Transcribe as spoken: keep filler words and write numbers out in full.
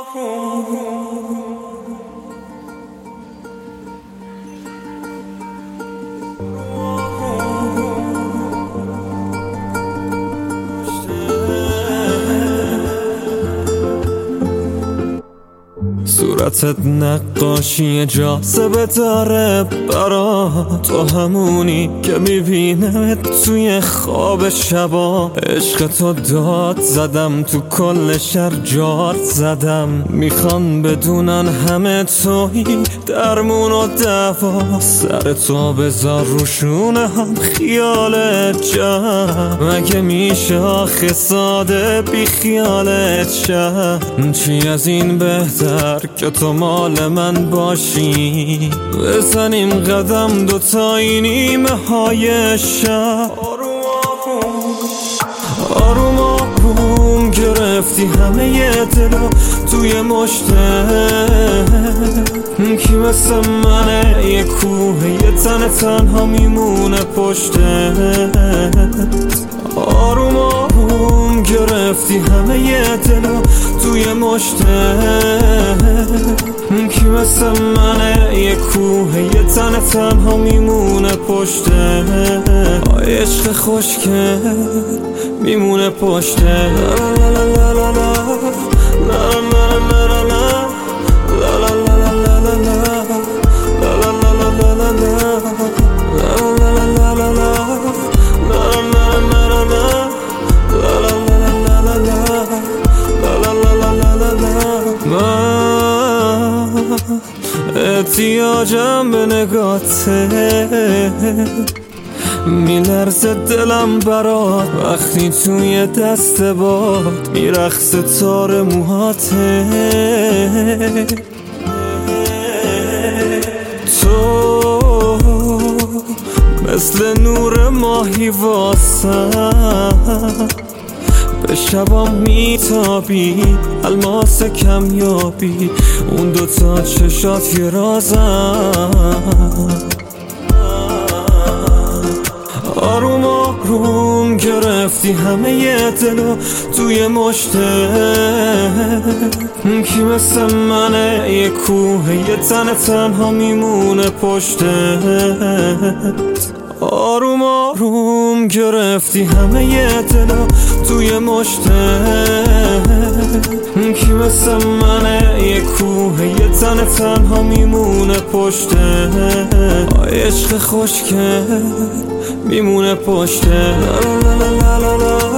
صورتت نقاشی جاذبه داره برا تو، همونی که میبینمت توی خواب شبا. عشق تو داد زدم تو کل شهر جار زدم، میخوان بدونن همه توی درمون و دوا. سر تو بذار روشونه هم خیالت جمع، مگه میشه آخه ساده بی خیالت شم؟ چی از این بهتر که تو مال من باشی، بزنیم قدم دوتایی نیمه های شب. آروم آروم گرفتی همه ی دلو توی مشته، کی مثل منه یه کوه یه تن تنها میمونه پشته. آروم آروم گرفتی همه ی دلو توی مشته، کی مثل منه یه کوه یه تن تنها میمونه پشته. آی عشق خوشگل میمونه پشته. لا لا لا لا لا لا لا لا لا لا احتیاجم به نگاته، میلرزه دلم برات وقتی توی دست باد میرقصه تار موهاته. تو مثل نور ماهی واسم، به شبام میتابی الماس کمیابی، اون دوتا چشات یه رازم. آروم آروم گرفتی همه ی دلو توی مشته، کی مثل منه یه کوه یه تن تنها میمونه پشته. آروم آروم گرفتی همه ی دلو توی مشته، کی مثل منه یه کوه یه تن تنها میمونه پشته. آی عشق خوشگل میمونه پشته. لا لا لا لا لا